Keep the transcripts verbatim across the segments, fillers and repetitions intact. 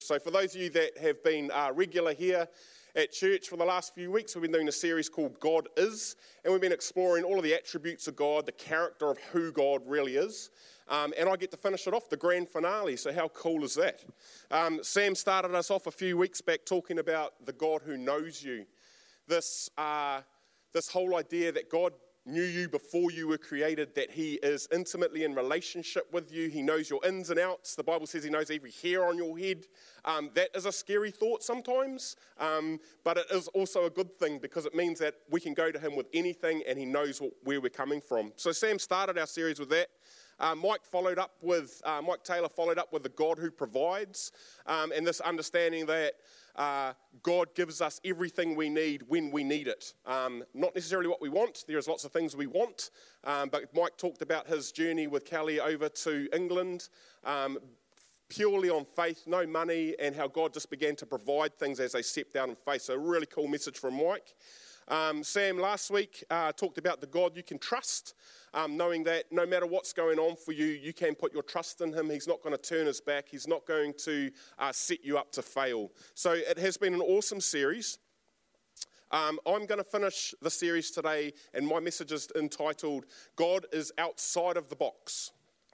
So for those of you that have been uh, regular here at church for the last few weeks, we've been doing a series called God Is, and we've been exploring all of the attributes of God, the character of who God really is. Um, and I get to finish it off, the grand finale, so how cool is that? Um, Sam started us off a few weeks back talking about the God who knows you. This, uh, this whole idea that God knew you before you were created, that he is intimately in relationship with you. He knows your ins and outs. The Bible says he knows every hair on your head. Um, that is a scary thought sometimes, um, but it is also a good thing because it means that we can go to him with anything and he knows what, where we're coming from. So Sam started our series with that. Uh, Mike followed up with, uh, Mike Taylor followed up with the God who provides, um, and this understanding that uh, God gives us everything we need when we need it. Um, not necessarily what we want. There's lots of things we want, um, but Mike talked about his journey with Kelly over to England, um, purely on faith, no money, and how God just began to provide things as they stepped out in faith. So a really cool message from Mike. Um, Sam last week uh, talked about the God you can trust, um, knowing that no matter what's going on for you, you can put your trust in him. He's not going to turn his back. He's not going to uh, set you up to fail. So it has been an awesome series. Um, I'm going to finish the series today, and my message is entitled, God is Outside of the Box.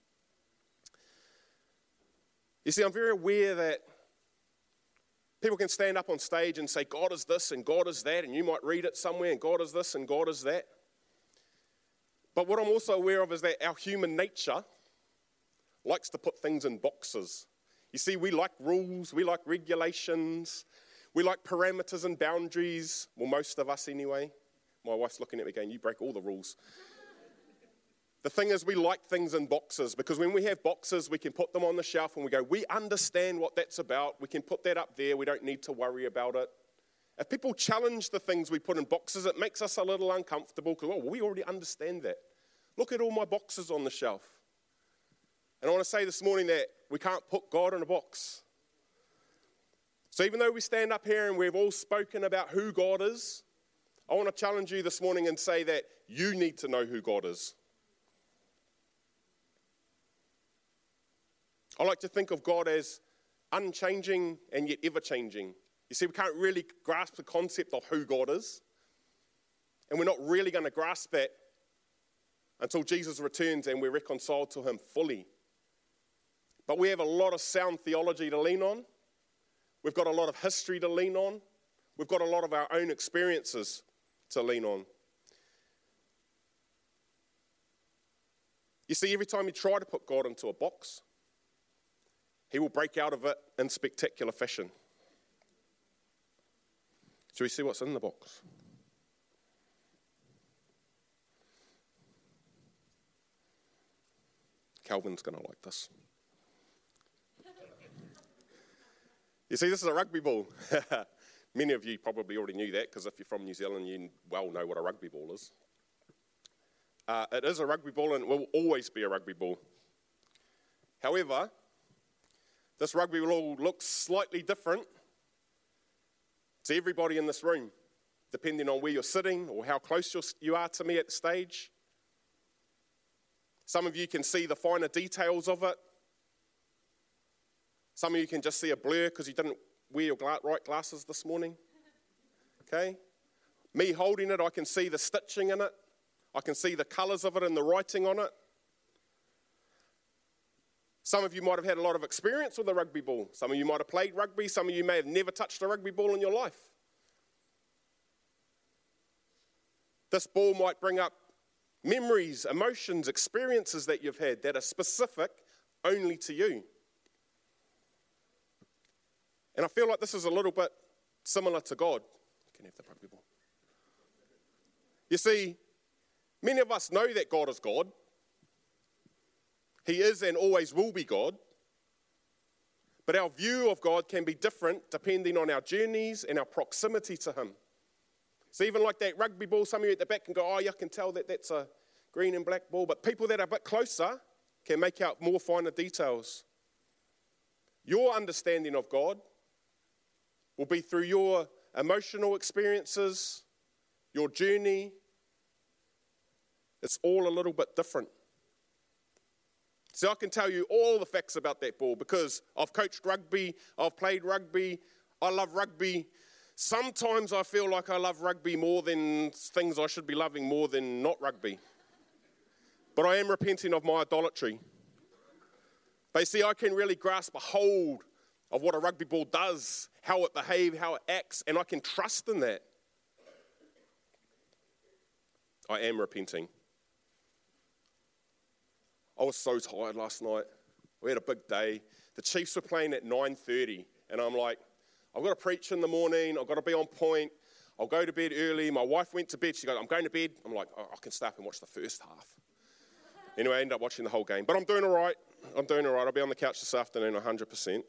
You see, I'm very aware that people can stand up on stage and say, God is this and God is that, and you might read it somewhere, and God is this and God is that. But what I'm also aware of is that our human nature likes to put things in boxes. You see, we like rules, we like regulations, we like parameters and boundaries. Well, most of us anyway. My wife's looking at me going, you break all the rules. The thing is, we like things in boxes because when we have boxes, we can put them on the shelf and we go, we understand what that's about. We can put that up there. We don't need to worry about it. If people challenge the things we put in boxes, it makes us a little uncomfortable because, oh, well, we already understand that. Look at all my boxes on the shelf. And I want to say this morning that we can't put God in a box. So even though we stand up here and we've all spoken about who God is, I want to challenge you this morning and say that you need to know who God is. I like to think of God as unchanging and yet ever-changing. You see, we can't really grasp the concept of who God is, and we're not really going to grasp that until Jesus returns and we're reconciled to him fully. But we have a lot of sound theology to lean on. We've got a lot of history to lean on. We've got a lot of our own experiences to lean on. You see, every time you try to put God into a box, he will break out of it in spectacular fashion. Shall we see what's in the box? Calvin's going to like this. You see, this is a rugby ball. Many of you probably already knew that because if you're from New Zealand, you well know what a rugby ball is. Uh, it is a rugby ball and it will always be a rugby ball. However, this rugby ball looks slightly different to everybody in this room, depending on where you're sitting or how close you are to me at the stage. Some of you can see the finer details of it. Some of you can just see a blur because you didn't wear your right glasses this morning. Okay? Me holding it, I can see the stitching in it. I can see the colours of it and the writing on it. Some of you might have had a lot of experience with a rugby ball. Some of you might have played rugby. Some of you may have never touched a rugby ball in your life. This ball might bring up memories, emotions, experiences that you've had that are specific only to you. And I feel like this is a little bit similar to God. You can have the rugby ball. You see, many of us know that God is God. He is and always will be God. But our view of God can be different depending on our journeys and our proximity to him. So even like that rugby ball, some of you at the back can go, oh, yeah, I can tell that that's a green and black ball. But people that are a bit closer can make out more finer details. Your understanding of God will be through your emotional experiences, your journey. It's all a little bit different. So I can tell you all the facts about that ball because I've coached rugby, I've played rugby, I love rugby. Sometimes I feel like I love rugby more than things I should be loving more than not rugby. But I am repenting of my idolatry. But you see, I can really grasp a hold of what a rugby ball does, how it behaves, how it acts, and I can trust in that. I am repenting. I was so tired last night. We had a big day. The Chiefs were playing at nine thirty, and I'm like, I've got to preach in the morning. I've got to be on point. I'll go to bed early. My wife went to bed. She goes, I'm going to bed. I'm like, oh, I can stay up and watch the first half. Anyway, I ended up watching the whole game. But I'm doing all right. I'm doing all right. I'll be on the couch this afternoon one hundred percent.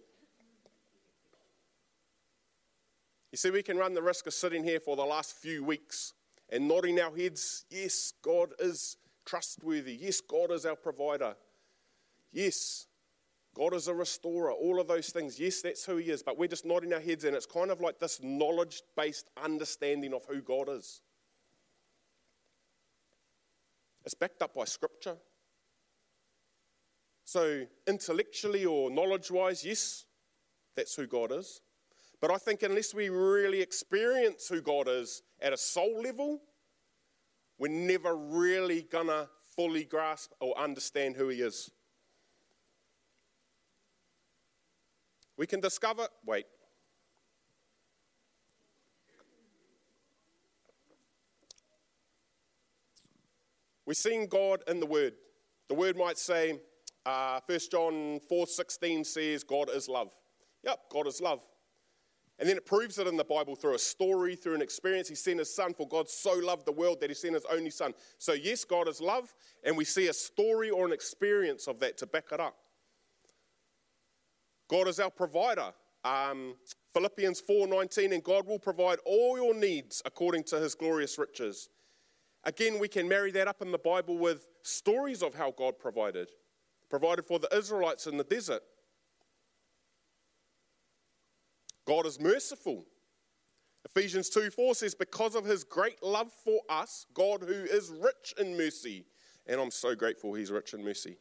You see, we can run the risk of sitting here for the last few weeks and nodding our heads. Yes, God is trustworthy. Yes, God is our provider. Yes, God is a restorer. All of those things. Yes, that's who he is. But we're just nodding our heads, and it's kind of like this knowledge-based understanding of who God is. It's backed up by Scripture. So intellectually or knowledge-wise, yes, that's who God is. But I think unless we really experience who God is at a soul level, we're never really going to fully grasp or understand who he is. We can discover, wait. We've seen God in the Word. The Word might say, uh, First John four sixteen says, God is love. Yep, God is love. And then it proves it in the Bible through a story, through an experience. He sent his son, for God so loved the world that he sent his only son. So yes, God is love, and we see a story or an experience of that to back it up. God is our provider. Um, Philippians four nineteen, and God will provide all your needs according to his glorious riches. Again, we can marry that up in the Bible with stories of how God provided. Provided for the Israelites in the desert. God is merciful. Ephesians two four says, because of his great love for us, God who is rich in mercy. And I'm so grateful he's rich in mercy.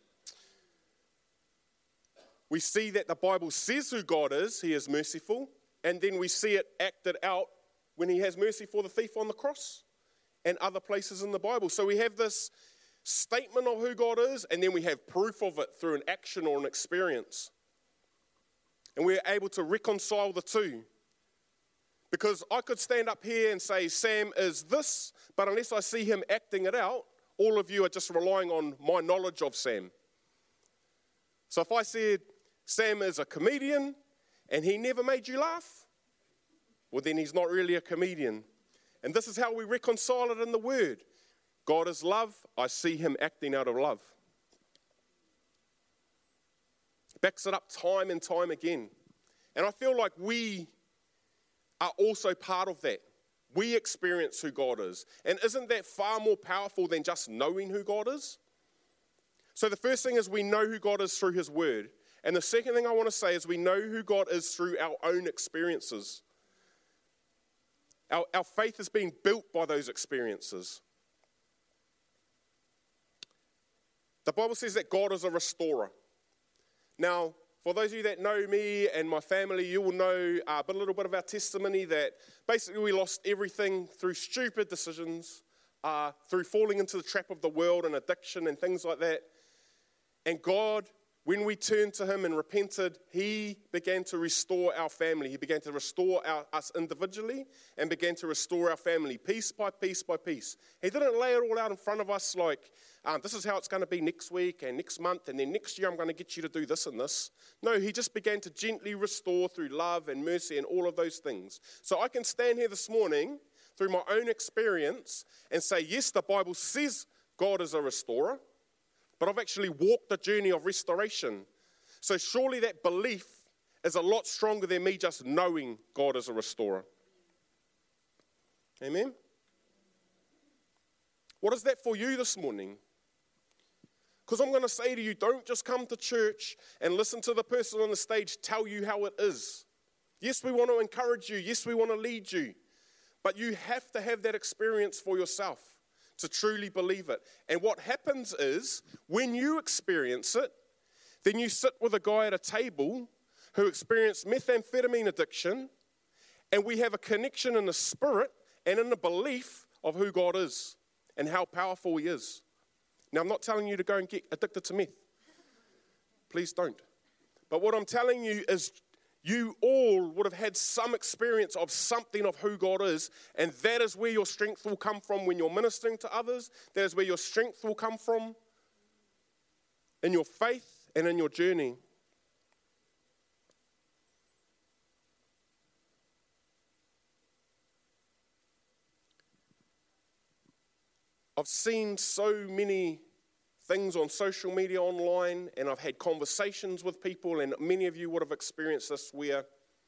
We see that the Bible says who God is, he is merciful. And then we see it acted out when he has mercy for the thief on the cross and other places in the Bible. So we have this statement of who God is, and then we have proof of it through an action or an experience. And we're able to reconcile the two. Because I could stand up here and say, Sam is this, but unless I see him acting it out, all of you are just relying on my knowledge of Sam. So if I said, Sam is a comedian, and he never made you laugh, well then he's not really a comedian. And this is how we reconcile it in the Word. God is love, I see him acting out of love. Backs it up time and time again. And I feel like we are also part of that. We experience who God is. And isn't that far more powerful than just knowing who God is? So the first thing is we know who God is through his Word. And the second thing I want to say is we know who God is through our own experiences. Our, our faith is being built by those experiences. The Bible says that God is a restorer. Now, for those of you that know me and my family, you will know uh, a little bit of our testimony that basically we lost everything through stupid decisions, uh, through falling into the trap of the world and addiction and things like that. And God, when we turned to him and repented, he began to restore our family. He began to restore our, us individually and began to restore our family piece by piece by piece. He didn't lay it all out in front of us like, um, this is how it's going to be next week and next month, and then next year I'm going to get you to do this and this. No, he just began to gently restore through love and mercy and all of those things. So I can stand here this morning through my own experience and say, yes, the Bible says God is a restorer, but I've actually walked the journey of restoration. So surely that belief is a lot stronger than me just knowing God is a restorer. Amen? What is that for you this morning? Because I'm going to say to you, don't just come to church and listen to the person on the stage tell you how it is. Yes, we want to encourage you. Yes, we want to lead you. But you have to have that experience for yourself to truly believe it. And what happens is, when you experience it, Then you sit with a guy at a table who experienced methamphetamine addiction, and we have a connection in the spirit and in the belief of who God is and how powerful he is. Now, I'm not telling you to go and get addicted to meth. Please don't. But what I'm telling you is you all would have had some experience of something of who God is, and that is where your strength will come from when you're ministering to others. That is where your strength will come from in your faith and in your journey. I've seen so many things on social media, online, and I've had conversations with people, and many of you would have experienced this, where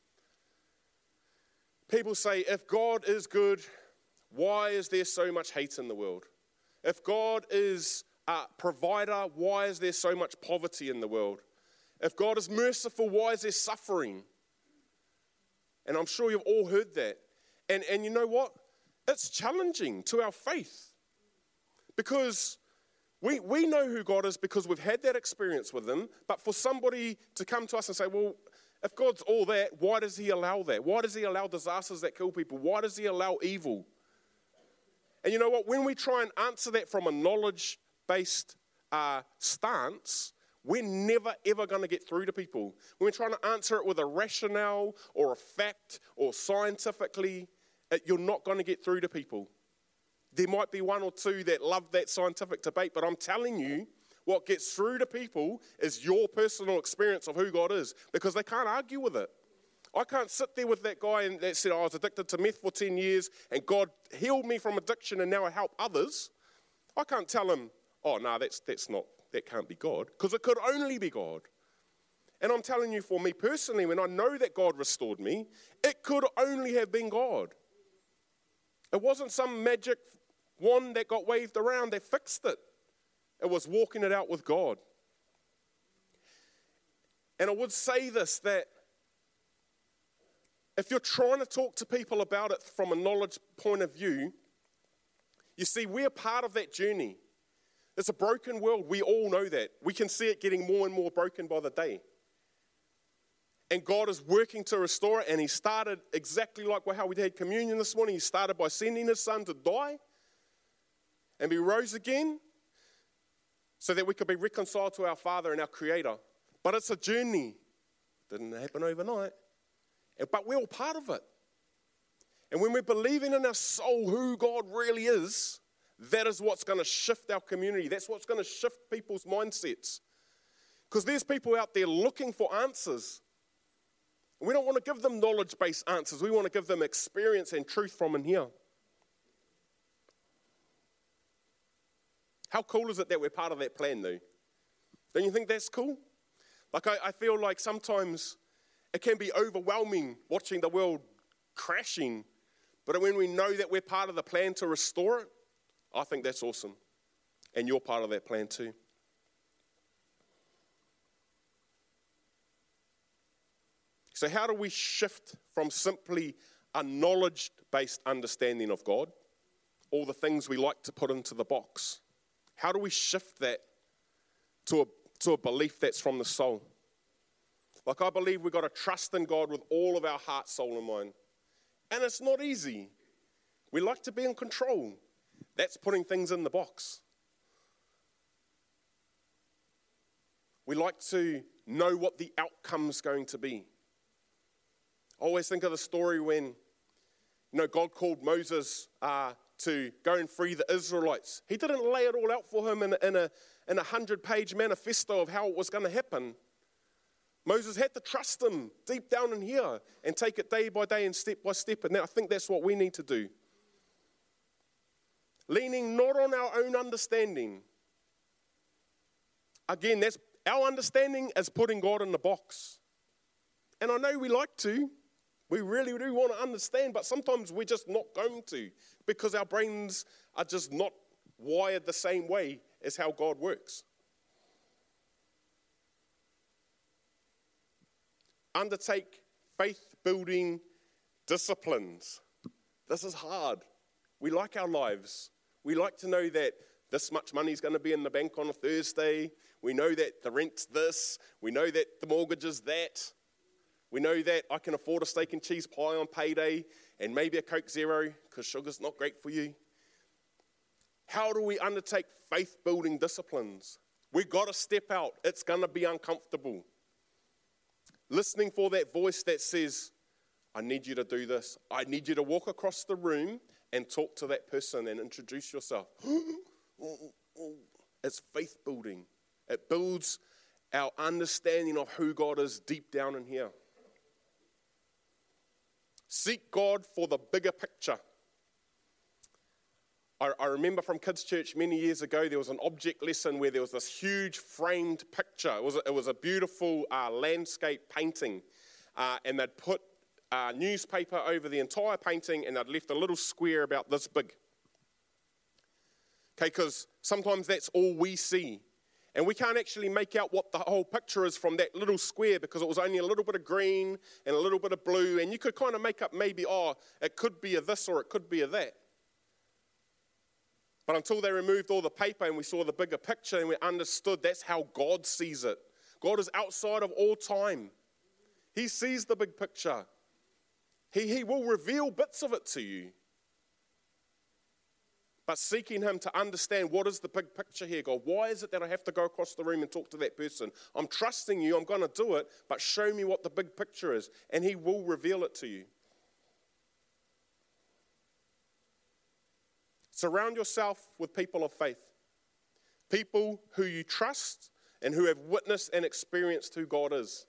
people say, if God is good, why is there so much hate in the world? If God is a provider, why is there so much poverty in the world? If God is merciful, why is there suffering? And I'm sure you've all heard that. And, and you know what? It's challenging to our faith. Because we, we know who God is because we've had that experience with him. But for somebody to come to us and say, well, if God's all that, why does he allow that? Why does he allow disasters that kill people? Why does he allow evil? And you know what? When we try and answer that from a knowledge-based uh, stance, we're never, ever going to get through to people. When we're trying to answer it with a rationale or a fact or scientifically, it, you're not going to get through to people. There might be one or two that love that scientific debate, but I'm telling you, what gets through to people is your personal experience of who God is, because they can't argue with it. I can't sit there with that guy and that said, oh, I was addicted to meth for ten years and God healed me from addiction and now I help others. I can't tell him, oh, no, that's, that's not, that can't be God, because it could only be God. And I'm telling you, for me personally, when I know that God restored me, it could only have been God. It wasn't some magic wand that got waved around that fixed it. It was walking it out with God. And I would say this, that if you're trying to talk to people about it from a knowledge point of view, you see, we're part of that journey. It's a broken world. We all know that. We can see it getting more and more broken by the day. And God is working to restore it, and he started exactly like how we had communion this morning. He started by sending his son to die, and he rose again so that we could be reconciled to our Father and our Creator. But it's a journey. It didn't happen overnight. But we're all part of it. And when we're believing in our soul who God really is, that is what's going to shift our community. That's what's going to shift people's mindsets. Because there's people out there looking for answers. We don't want to give them knowledge-based answers. We want to give them experience and truth from in here. How cool is it that we're part of that plan, though? Don't you think that's cool? Like, I, I feel like sometimes it can be overwhelming watching the world crashing, but when we know that we're part of the plan to restore it, I think that's awesome. And you're part of that plan too. So how do we shift from simply a knowledge-based understanding of God, all the things we like to put into the box? How do we shift that to a, to a belief that's from the soul? Like, I believe we've got to trust in God with all of our heart, soul, and mind. And it's not easy. We like to be in control. That's putting things in the box. We like to know what the outcome's going to be. I always think of the story when, you know, God called Moses uh, to go and free the Israelites. He didn't lay it all out for him in a, in a, in a hundred-page manifesto of how it was going to happen. Moses had to trust him deep down in here and take it day by day and step by step. And I think that's what we need to do. Leaning not on our own understanding. Again, that's our understanding is putting God in the box. And I know we like to. We really do want to understand, but sometimes we're just not going to because our brains are just not wired the same way as how God works. Undertake faith-building disciplines. This is hard. We like our lives. We like to know that this much money is going to be in the bank on a Thursday. We know that the rent's this. We know that the mortgage is that. We know that I can afford a steak and cheese pie on payday and maybe a Coke Zero because sugar's not great for you. How do we undertake faith-building disciplines? We've got to step out. It's going to be uncomfortable. Listening for that voice that says, I need you to do this. I need you to walk across the room and talk to that person and introduce yourself. It's faith-building. It builds our understanding of who God is deep down in here. Seek God for the bigger picture. I, I remember from kids' church many years ago, there was an object lesson where there was this huge framed picture. It was a, it was a beautiful uh, landscape painting, uh, and they'd put uh, newspaper over the entire painting, and they'd left a little square about this big. Okay, because sometimes that's all we see. And we can't actually make out what the whole picture is from that little square because it was only a little bit of green and a little bit of blue. And you could kind of make up maybe, oh, it could be a this or it could be a that. But until they removed all the paper and we saw the bigger picture and we understood that's how God sees it. God is outside of all time. He sees the big picture. He, he will reveal bits of it to you. But seeking him to understand what is the big picture here, God. Why is it that I have to go across the room and talk to that person? I'm trusting you, I'm going to do it, but show me what the big picture is. And he will reveal it to you. Surround yourself with people of faith. People who you trust and who have witnessed and experienced who God is.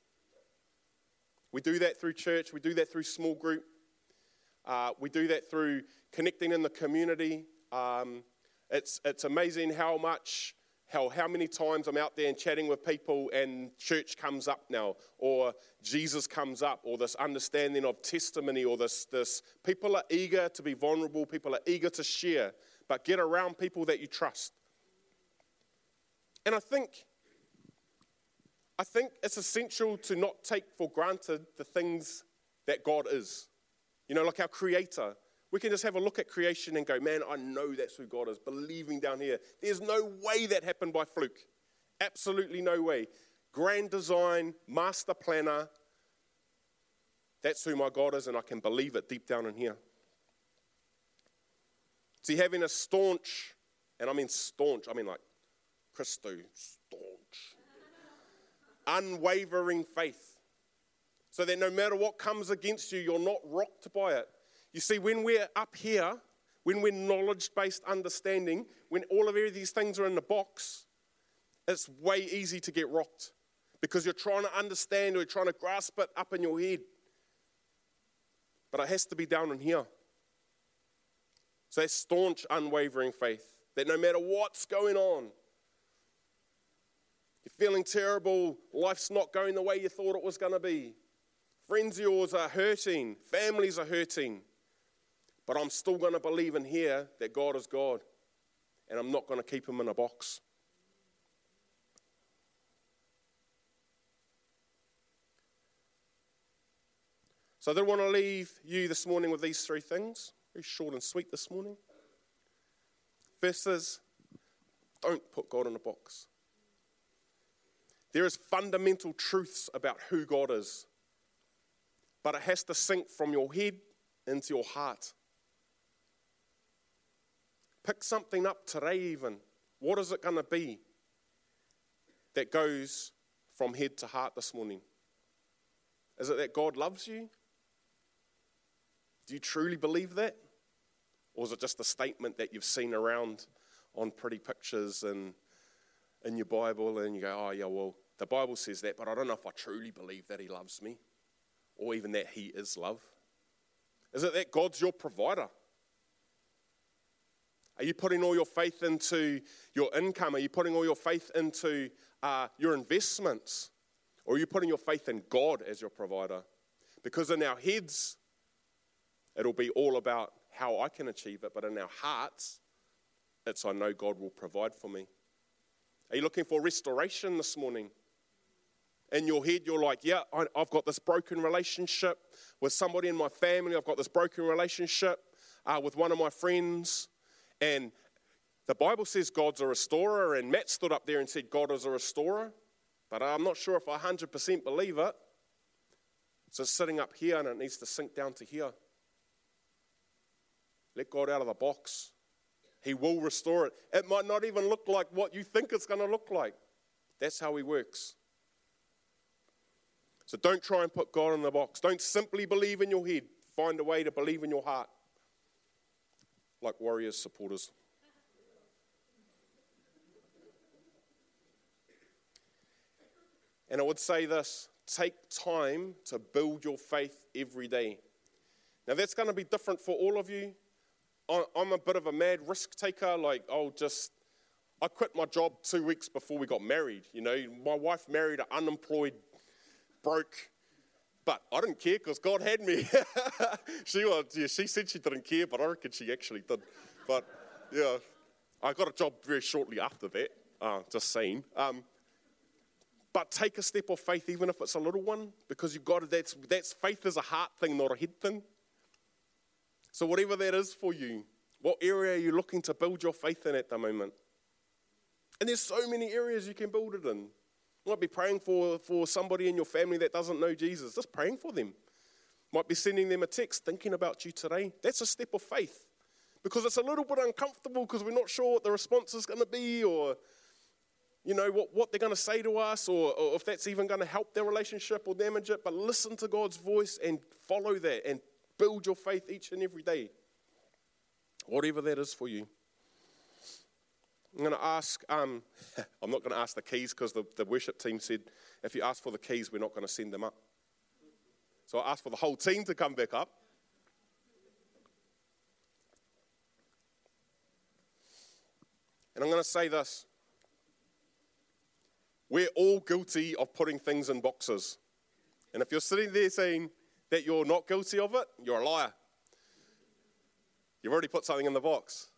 We do that through church. We do that through small group. Uh, we do that through connecting in the community. Um, it's it's amazing how much, how how many times I'm out there and chatting with people and church comes up now, or Jesus comes up, or this understanding of testimony, or this this people are eager to be vulnerable, people are eager to share, but get around people that you trust. And I think I think it's essential to not take for granted the things that God is. You know, like our Creator. We can just have a look at creation and go, man, I know that's who God is, believing down here. There's no way that happened by fluke. Absolutely no way. Grand design, master planner. That's who my God is, and I can believe it deep down in here. See, having a staunch, and I mean staunch, I mean like Christo, staunch, unwavering faith. So that no matter what comes against you, you're not rocked by it. You see, when we're up here, when we're knowledge-based understanding, when all of these things are in the box, it's way easy to get rocked because you're trying to understand or you're trying to grasp it up in your head. But it has to be down in here. So that's staunch, unwavering faith, that no matter what's going on, you're feeling terrible, life's not going the way you thought it was going to be. Friends of yours are hurting, families are hurting, but I'm still going to believe in here that God is God, and I'm not going to keep him in a box. So I did want to leave you this morning with these three things, very short and sweet this morning. First is, don't put God in a box. There is fundamental truths about who God is. But it has to sink from your head into your heart. Pick something up today even. What is it going to be that goes from head to heart this morning? Is it that God loves you? Do you truly believe that? Or is it just a statement that you've seen around on pretty pictures and in your Bible and you go, oh yeah, well, the Bible says that, but I don't know if I truly believe that he loves me. Or even that he is love? Is it that God's your provider? Are you putting all your faith into your income? Are you putting all your faith into uh, your investments? Or are you putting your faith in God as your provider? Because in our heads, it'll be all about how I can achieve it. But in our hearts, it's I know God will provide for me. Are you looking for restoration this morning? In your head, you're like, yeah, I've got this broken relationship with somebody in my family. I've got this broken relationship uh, with one of my friends. And The Bible says God's a restorer, and Matt stood up there and said God is a restorer, but I'm not sure if I one hundred percent believe it. So it's sitting up here and it needs to sink down to here. Let God out of the box. He will restore it. It might not even look like what you think it's going to look like. That's how he works. So don't try and put God in the box. Don't simply believe in your head. Find a way to believe in your heart. Like Warriors supporters. And I would say this, take time to build your faith every day. Now that's going to be different for all of you. I'm a bit of a mad risk taker. Like, I'll just, I quit my job two weeks before we got married. You know, my wife married an unemployed, broke, but I didn't care because God had me. she was, yeah, she said she didn't care, but I reckon she actually did. But yeah, I got a job very shortly after that, uh, just saying. Um, But take a step of faith, even if it's a little one, because you've got to, that's, that's faith is a heart thing, not a head thing. So whatever that is for you, what area are you looking to build your faith in at the moment? And there's so many areas you can build it in. You might be praying for, for somebody in your family that doesn't know Jesus. Just praying for them. Might be sending them a text, thinking about you today. That's a step of faith. Because it's a little bit uncomfortable because we're not sure what the response is going to be, or you know, what, what they're going to say to us, or, or if that's even going to help their relationship or damage it. But listen to God's voice and follow that and build your faith each and every day. Whatever that is for you. I'm going to ask, um, I'm not going to ask the keys because the, the worship team said, if you ask for the keys, we're not going to send them up. So I asked for the whole team to come back up. And I'm going to say this. We're all guilty of putting things in boxes. And if you're sitting there saying that you're not guilty of it, you're a liar. You've already put something in the box.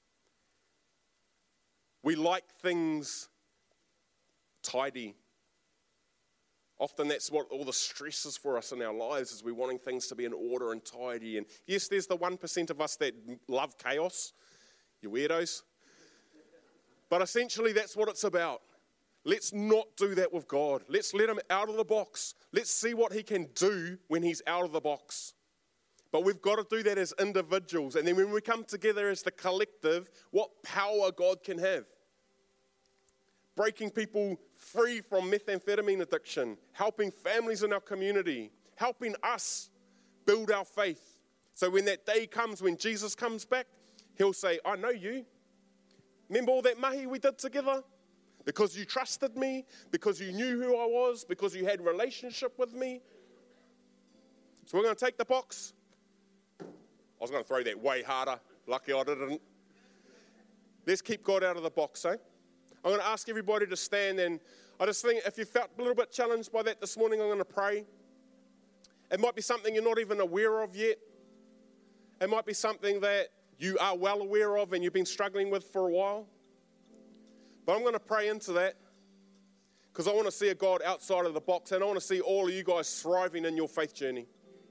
We like things tidy. Often that's what all the stress is for us in our lives, is we're wanting things to be in order and tidy. And yes, there's the one percent of us that love chaos. You weirdos. But essentially that's what it's about. Let's not do that with God. Let's let him out of the box. Let's see what he can do when he's out of the box. But we've got to do that as individuals. And then when we come together as the collective, what power God can have. Breaking people free from methamphetamine addiction. Helping families in our community. Helping us build our faith. So when that day comes, when Jesus comes back, he'll say, I know you. Remember all that mahi we did together? Because you trusted me, because you knew who I was, because you had relationship with me. So we're going to take the box. I was going to throw that way harder. Lucky I didn't. Let's keep God out of the box, eh? I'm going to ask everybody to stand, and I just think if you felt a little bit challenged by that this morning, I'm going to pray. It might be something you're not even aware of yet. It might be something that you are well aware of and you've been struggling with for a while. But I'm going to pray into that because I want to see a God outside of the box, and I want to see all of you guys thriving in your faith journey.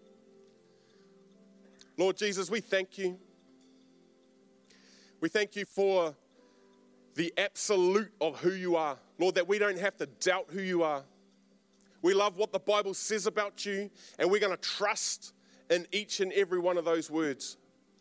Lord Jesus, we thank you. We thank you for the absolute of who you are. Lord, that we don't have to doubt who you are. We love what the Bible says about you, and we're going to trust in each and every one of those words.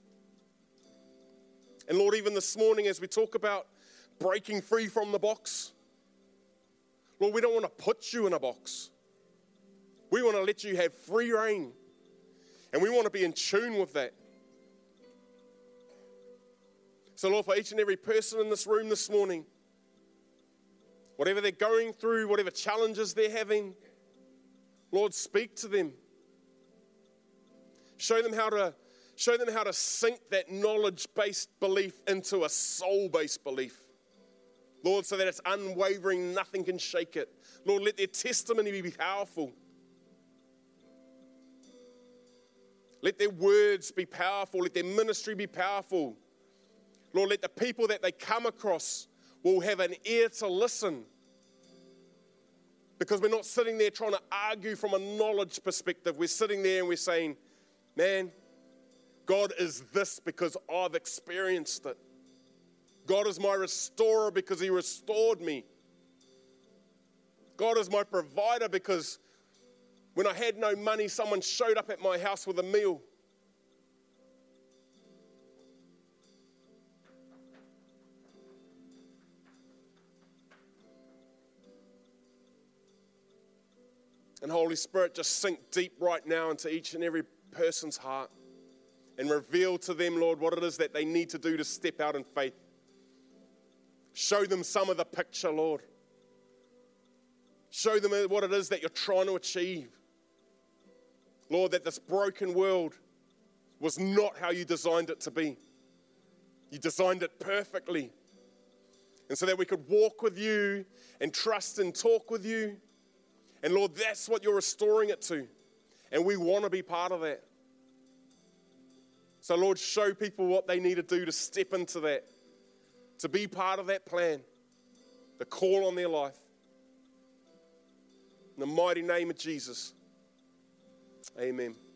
And Lord, even this morning as we talk about breaking free from the box, Lord, we don't want to put you in a box. We want to let you have free reign. And we want to be in tune with that. So Lord, for each and every person in this room this morning, whatever they're going through, whatever challenges they're having, Lord, speak to them. Show them how to, show them how to sink that knowledge-based belief into a soul-based belief. Lord, so that it's unwavering, nothing can shake it. Lord, let their testimony be powerful. Let their words be powerful. Let their ministry be powerful. Lord, let the people that they come across will have an ear to listen. Because we're not sitting there trying to argue from a knowledge perspective. We're sitting there and we're saying, man, God is this because I've experienced it. God is my restorer because he restored me. God is my provider because when I had no money, someone showed up at my house with a meal. And Holy Spirit, just sink deep right now into each and every person's heart and reveal to them, Lord, what it is that they need to do to step out in faith. Show them some of the picture, Lord. Show them what it is that you're trying to achieve. Lord, that this broken world was not how you designed it to be. You designed it perfectly. And so that we could walk with you and trust and talk with you. And Lord, that's what you're restoring it to. And we want to be part of that. So Lord, show people what they need to do to step into that, to be part of that plan, the call on their life. In the mighty name of Jesus, amen.